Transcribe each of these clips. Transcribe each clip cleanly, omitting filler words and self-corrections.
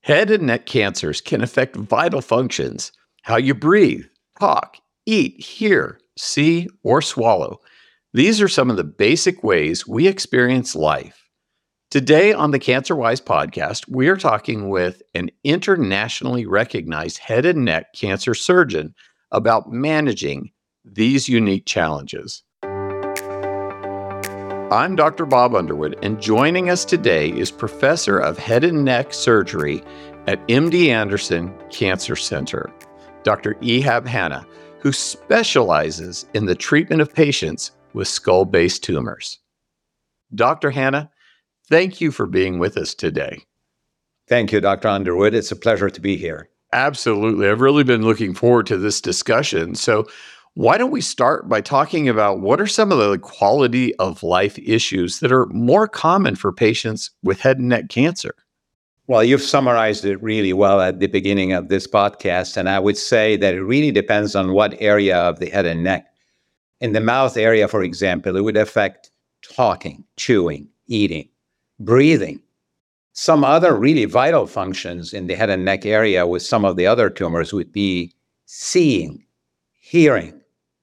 Head and neck cancers can affect vital functions, how you breathe, talk, eat, hear, see, or swallow. These are some of the basic ways we experience life. Today on the CancerWise podcast, we are talking with an internationally recognized head and neck cancer surgeon about managing these unique challenges. I'm Dr. Bob Underwood, and joining us today is Professor of Head and Neck Surgery at MD Anderson Cancer Center, Dr. Ehab Hanna, who specializes in the treatment of patients with skull-based tumors. Dr. Hanna, thank you for being with us today. Thank you, Dr. Underwood. It's a pleasure to be here. Absolutely. I've really been looking forward to this discussion. So why don't we start by talking about what are some of the quality of life issues that are more common for patients with head and neck cancer? Well, you've summarized it really well at the beginning of this podcast, and I would say that it really depends on what area of the head and neck. In the mouth area, for example, it would affect talking, chewing, eating, breathing. Some other really vital functions in the head and neck area with some of the other tumors would be seeing, hearing,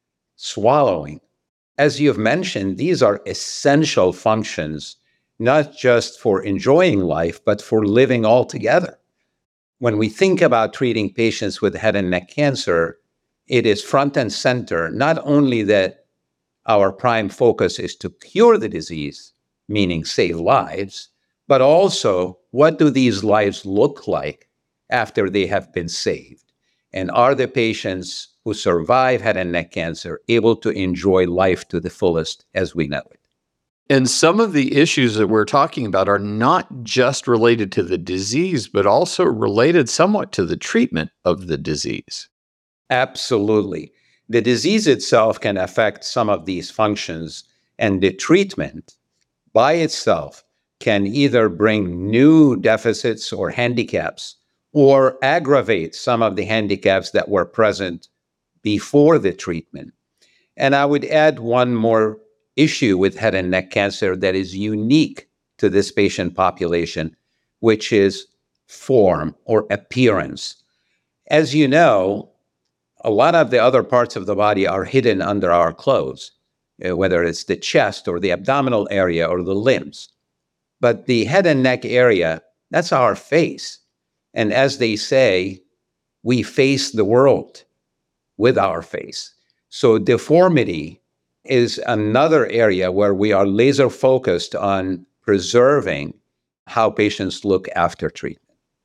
swallowing. As you've mentioned, these are essential functions, not just for enjoying life, but for living altogether. When we think about treating patients with head and neck cancer, it is front and center, not only that our prime focus is to cure the disease, meaning save lives, but also what do these lives look like after they have been saved? And are the patients who survive head and neck cancer able to enjoy life to the fullest as we know it? And some of the issues that we're talking about are not just related to the disease, but also related somewhat to the treatment of the disease. Absolutely. The disease itself can affect some of these functions, and the treatment by itself can either bring new deficits or handicaps or aggravate some of the handicaps that were present before the treatment. And I would add one more issue with head and neck cancer that is unique to this patient population, which is form or appearance. As you know, a lot of the other parts of the body are hidden under our clothes, whether it's the chest or the abdominal area or the limbs. But the head and neck area, that's our face. And as they say, we face the world with our face. So deformity is another area where we are laser focused on preserving how patients look after treatment.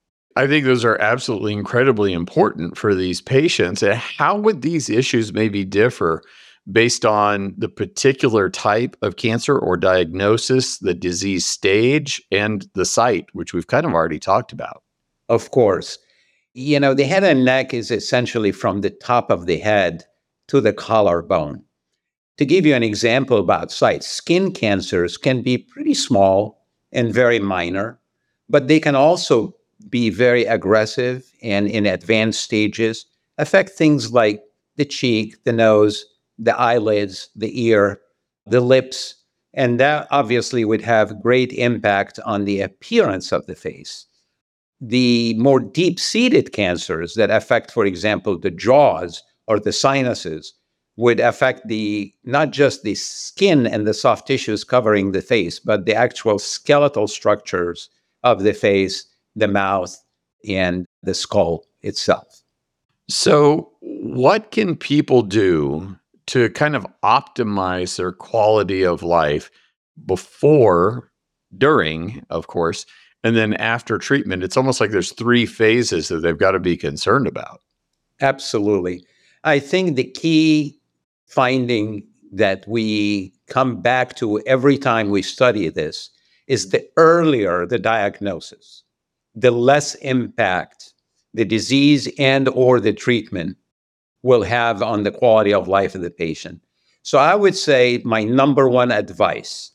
I think those are absolutely incredibly important for these patients. And how would these issues maybe differ based on the particular type of cancer or diagnosis, the disease stage, and the site, which we've kind of already talked about? Of course. You know, the head and neck is essentially from the top of the head to the collarbone. To give you an example about sites, skin cancers can be pretty small and very minor, but they can also be very aggressive and in advanced stages affect things like the cheek, the nose, the eyelids, the ear, the lips, and that obviously would have great impact on the appearance of the face. The more deep-seated cancers that affect, for example, the jaws or the sinuses would affect not just the skin and the soft tissues covering the face, but the actual skeletal structures of the face, the mouth, and the skull itself. So, what can people do to kind of optimize their quality of life before, during, of course, and then after treatment? It's almost like there's three phases that they've got to be concerned about. Absolutely. I think the key finding that we come back to every time we study this is the earlier the diagnosis, the less impact the disease and or the treatment will have on the quality of life of the patient. So I would say my number one advice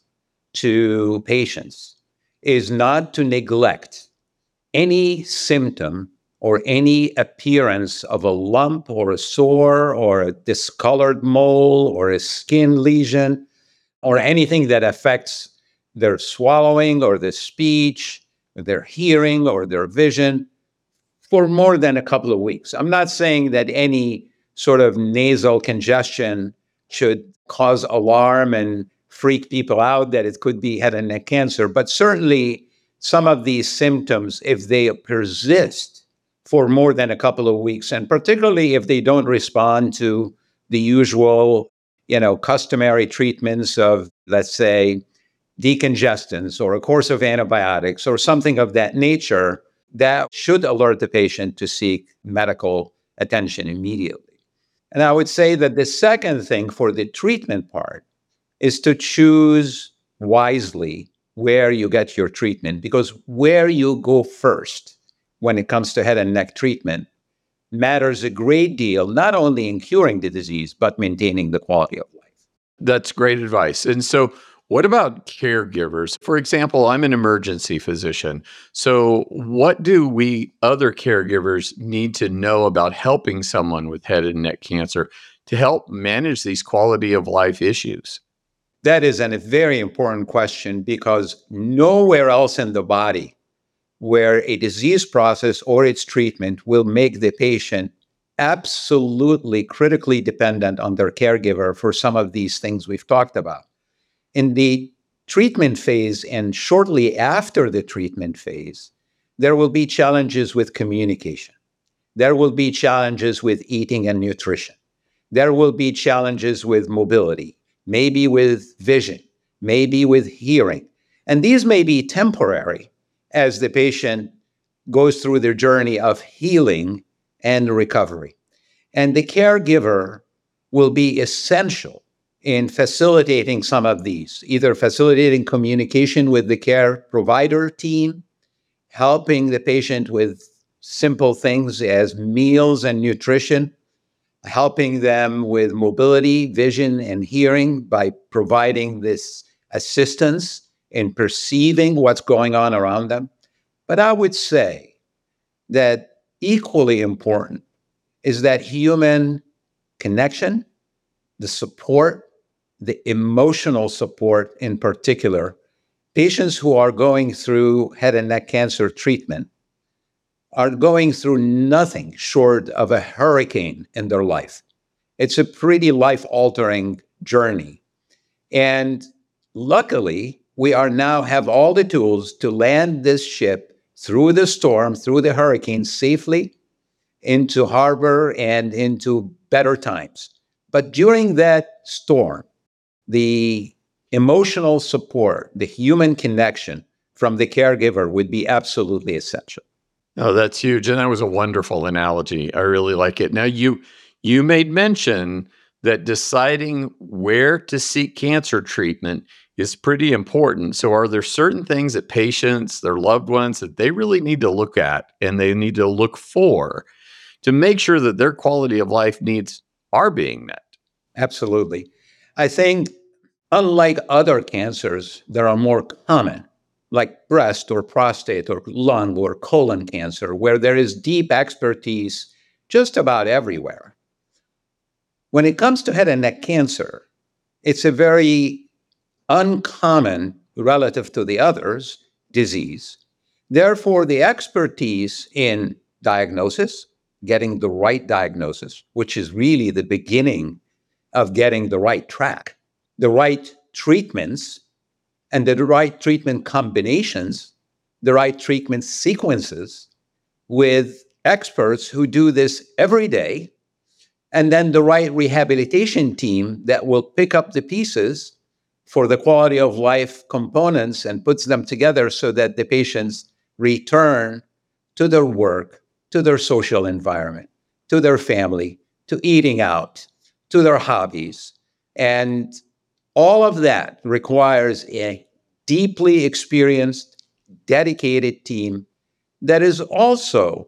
to patients is not to neglect any symptom or any appearance of a lump or a sore or a discolored mole or a skin lesion or anything that affects their swallowing or the speech, their hearing or their vision for more than a couple of weeks. I'm not saying that any sort of nasal congestion should cause alarm and freak people out that it could be head and neck cancer, but certainly some of these symptoms, if they persist for more than a couple of weeks, and particularly if they don't respond to the usual, customary treatments of, let's say, decongestants or a course of antibiotics or something of that nature, that should alert the patient to seek medical attention immediately. And I would say that the second thing for the treatment part is to choose wisely where you get your treatment, because where you go first when it comes to head and neck treatment matters a great deal, not only in curing the disease, but maintaining the quality of life. That's great advice. And so, what about caregivers? For example, I'm an emergency physician. So, what do we other caregivers need to know about helping someone with head and neck cancer to help manage these quality of life issues? That is a very important question, because nowhere else in the body where a disease process or its treatment will make the patient absolutely critically dependent on their caregiver for some of these things we've talked about. In the treatment phase and shortly after the treatment phase, there will be challenges with communication. There will be challenges with eating and nutrition. There will be challenges with mobility, maybe with vision, maybe with hearing. And these may be temporary as the patient goes through their journey of healing and recovery. And the caregiver will be essential in facilitating some of these, either facilitating communication with the care provider team, helping the patient with simple things as meals and nutrition, helping them with mobility, vision, and hearing by providing this assistance in perceiving what's going on around them. But I would say that equally important is that human connection, the support, the emotional support in particular. Patients who are going through head and neck cancer treatment are going through nothing short of a hurricane in their life. It's a pretty life-altering journey. And luckily, we are now have all the tools to land this ship through the storm, through the hurricane safely into harbor and into better times. But during that storm, the emotional support, the human connection from the caregiver would be absolutely essential. Oh, that's huge. And that was a wonderful analogy. I really like it. Now, you made mention that deciding where to seek cancer treatment is pretty important. So are there certain things that patients, their loved ones, that they really need to look at and they need to look for to make sure that their quality of life needs are being met? Absolutely. I think unlike other cancers that are more common, like breast or prostate or lung or colon cancer, where there is deep expertise just about everywhere, when it comes to head and neck cancer, it's a very uncommon, relative to the others, disease. Therefore, the expertise in diagnosis, getting the right diagnosis, which is really the beginning of getting the right track, the right treatments, and the right treatment combinations, the right treatment sequences with experts who do this every day, and then the right rehabilitation team that will pick up the pieces for the quality of life components and puts them together so that the patients return to their work, to their social environment, to their family, to eating out, to their hobbies. And all of that requires a deeply experienced, dedicated team that is also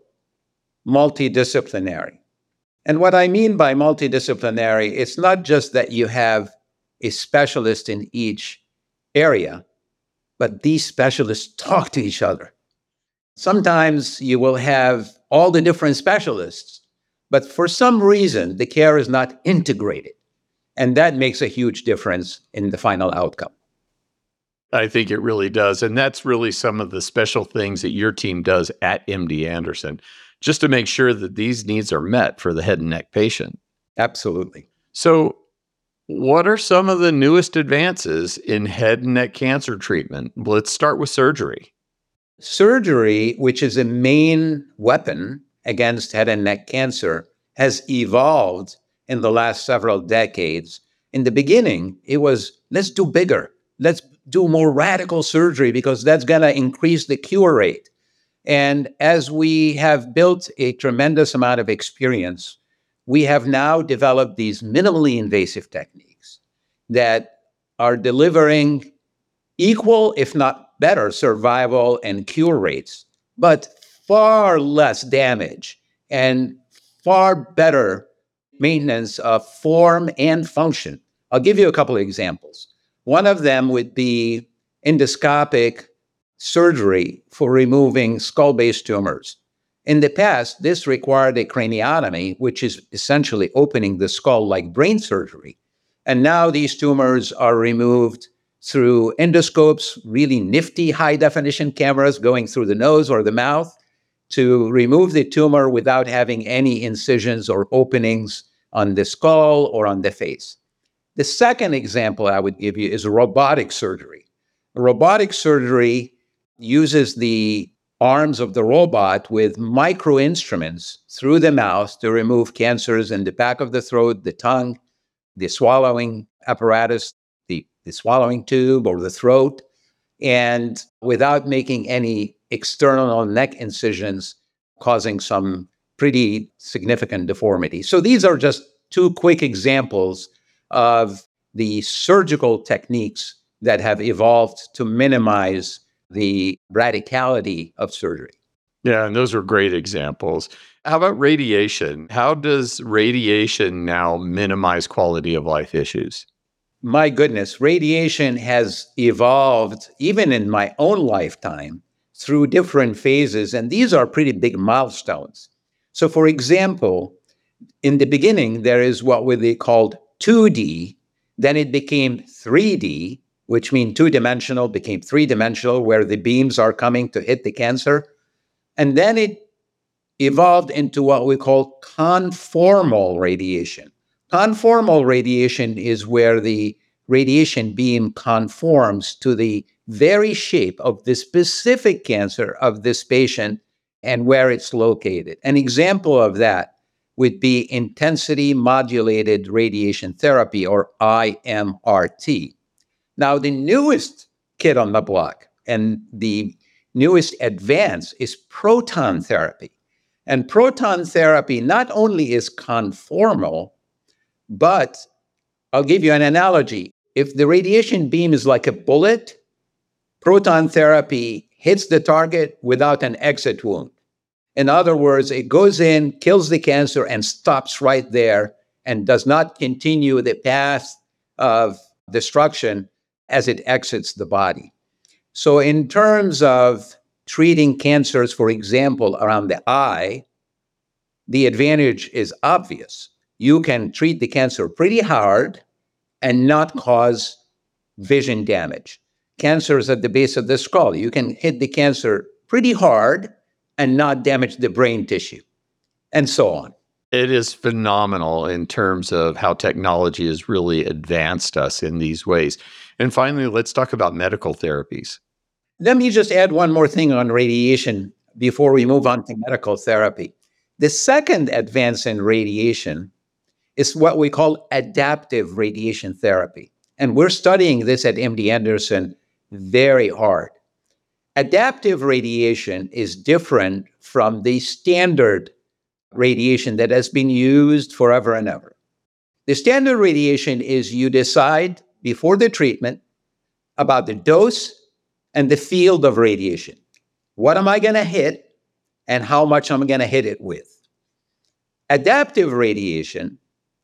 multidisciplinary. And what I mean by multidisciplinary, it's not just that you have a specialist in each area, but these specialists talk to each other. Sometimes you will have all the different specialists, but for some reason, the care is not integrated. And that makes a huge difference in the final outcome. I think it really does. And that's really some of the special things that your team does at MD Anderson, just to make sure that these needs are met for the head and neck patient. Absolutely. So, what are some of the newest advances in head and neck cancer treatment? Let's start with surgery. Surgery, which is a main weapon against head and neck cancer, has evolved in the last several decades. In the beginning, it was let's do bigger, let's do more radical surgery because that's going to increase the cure rate. And as we have built a tremendous amount of experience, we have now developed these minimally invasive techniques that are delivering equal, if not better, survival and cure rates, but far less damage and far better maintenance of form and function. I'll give you a couple of examples. One of them would be endoscopic surgery for removing skull-based tumors. In the past, this required a craniotomy, which is essentially opening the skull like brain surgery. And now these tumors are removed through endoscopes, really nifty high-definition cameras going through the nose or the mouth to remove the tumor without having any incisions or openings on the skull or on the face. The second example I would give you is robotic surgery. Robotic surgery uses the arms of the robot with micro instruments through the mouth to remove cancers in the back of the throat, the tongue, the swallowing apparatus, the swallowing tube or the throat, and without making any external neck incisions, causing some pretty significant deformity. So these are just two quick examples of the surgical techniques that have evolved to minimize the radicality of surgery. Yeah, and those are great examples. How about radiation? How does radiation now minimize quality of life issues? My goodness, radiation has evolved, even in my own lifetime, through different phases, and these are pretty big milestones. So, for example, in the beginning, there is what we called 2D, then it became 3D, which means two-dimensional became three-dimensional, where the beams are coming to hit the cancer. And then it evolved into what we call conformal radiation. Conformal radiation is where the radiation beam conforms to the very shape of the specific cancer of this patient and where it's located. An example of that would be intensity modulated radiation therapy, or IMRT. Now, the newest kid on the block and the newest advance is proton therapy. And proton therapy not only is conformal, but I'll give you an analogy. If the radiation beam is like a bullet, proton therapy hits the target without an exit wound. In other words, it goes in, kills the cancer, and stops right there and does not continue the path of destruction as it exits the body. So in terms of treating cancers, for example, around the eye, the advantage is obvious. You can treat the cancer pretty hard and not cause vision damage. Cancers at the base of the skull, you can hit the cancer pretty hard and not damage the brain tissue, and so on. It is phenomenal in terms of how technology has really advanced us in these ways. And finally, let's talk about medical therapies. Let me just add one more thing on radiation before we move on to medical therapy. The second advance in radiation is what we call adaptive radiation therapy. And we're studying this at MD Anderson very hard. Adaptive radiation is different from the standard radiation that has been used forever and ever. The standard radiation is you decide before the treatment about the dose and the field of radiation. What am I going to hit and how much I'm going to hit it with? Adaptive radiation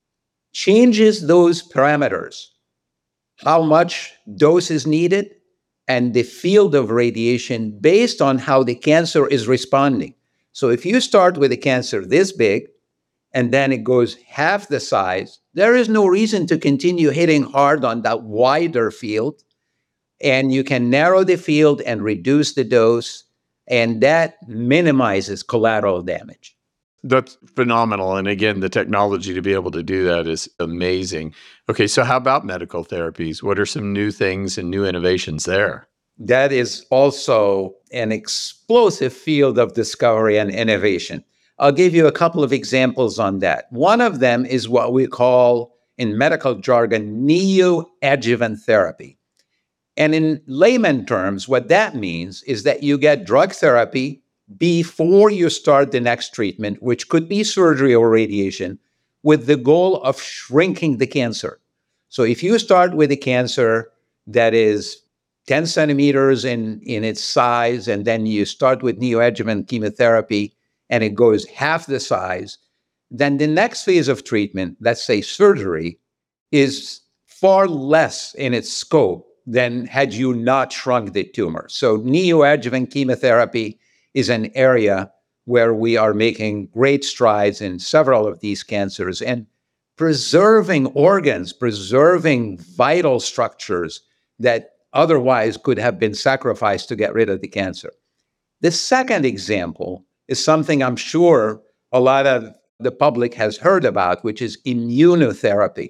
changes those parameters, how much dose is needed, and the field of radiation based on how the cancer is responding. So if you start with a cancer this big, and then it goes half the size, there is no reason to continue hitting hard on that wider field. and you can narrow the field and reduce the dose, and that minimizes collateral damage. That's phenomenal. And again, the technology to be able to do that is amazing. Okay, so how about medical therapies? What are some new things and new innovations there? That is also an explosive field of discovery and innovation. I'll give you a couple of examples on that. One of them is what we call in medical jargon neoadjuvant therapy. And in layman terms, what that means is that you get drug therapy before you start the next treatment, which could be surgery or radiation, with the goal of shrinking the cancer. So if you start with a cancer that is 10 centimeters in its size, and then you start with neoadjuvant chemotherapy and it goes half the size, then the next phase of treatment, let's say surgery, is far less in its scope than had you not shrunk the tumor. So neoadjuvant chemotherapy is an area where we are making great strides in several of these cancers and preserving organs, preserving vital structures that otherwise could have been sacrificed to get rid of the cancer. The second example is something I'm sure a lot of the public has heard about, which is immunotherapy.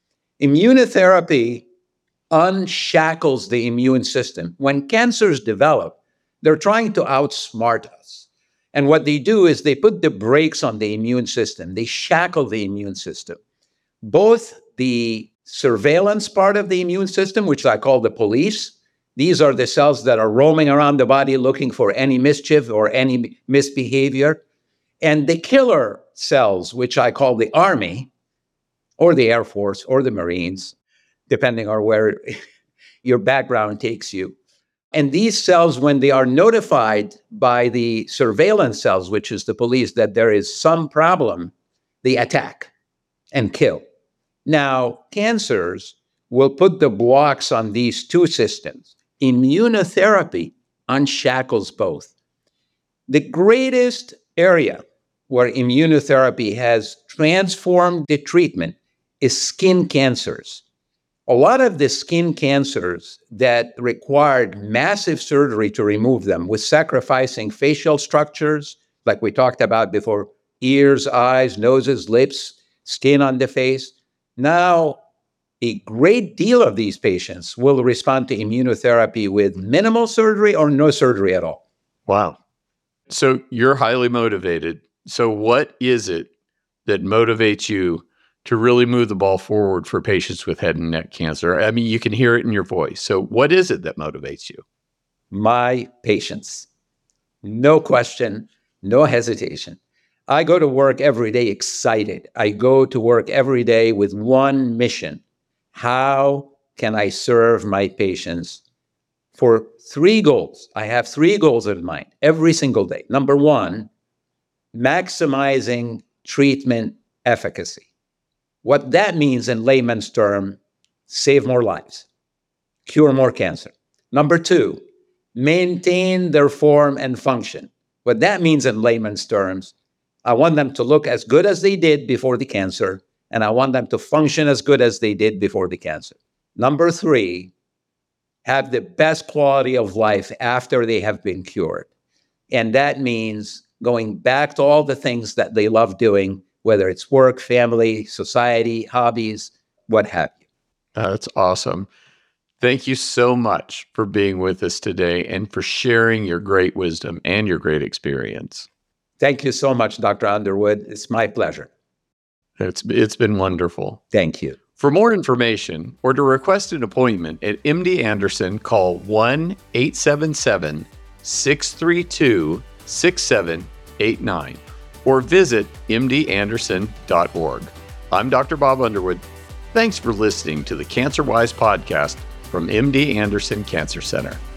Immunotherapy unshackles the immune system. When cancers develop, they're trying to outsmart us. And what they do is they put the brakes on the immune system. They shackle the immune system. Both the surveillance part of the immune system, which I call the police, these are the cells that are roaming around the body looking for any mischief or any misbehavior, and the killer cells, which I call the Army, or the Air Force, or the Marines, depending on where your background takes you. And these cells, when they are notified by the surveillance cells, which is the police, that there is some problem, they attack and kill. Now, cancers will put the blocks on these two systems. Immunotherapy unshackles both. The greatest area where immunotherapy has transformed the treatment is skin cancers. A lot of the skin cancers that required massive surgery to remove them, with sacrificing facial structures, like we talked about before, ears, eyes, noses, lips, skin on the face. Now, a great deal of these patients will respond to immunotherapy with minimal surgery or no surgery at all. Wow. So you're highly motivated. So what is it that motivates you to really move the ball forward for patients with head and neck cancer? I mean, you can hear it in your voice. So what is it that motivates you? My patients. No question, no hesitation. I go to work every day excited. I go to work every day with one mission. How can I serve my patients? For 3 goals. I have 3 goals in mind every single day. Number 1, maximizing treatment efficacy. What that means in layman's term, save more lives, cure more cancer. Number 2, maintain their form and function. What that means in layman's terms, I want them to look as good as they did before the cancer, and I want them to function as good as they did before the cancer. Number 3, have the best quality of life after they have been cured. And that means going back to all the things that they love doing, whether it's work, family, society, hobbies, what have you. That's awesome. Thank you so much for being with us today and for sharing your great wisdom and your great experience. Thank you so much, Dr. Underwood. It's my pleasure. It's been wonderful. Thank you. For more information or to request an appointment at MD Anderson, call 1-877-632-6789 or visit mdanderson.org. I'm Dr. Bob Underwood. Thanks for listening to the CancerWise podcast from MD Anderson Cancer Center.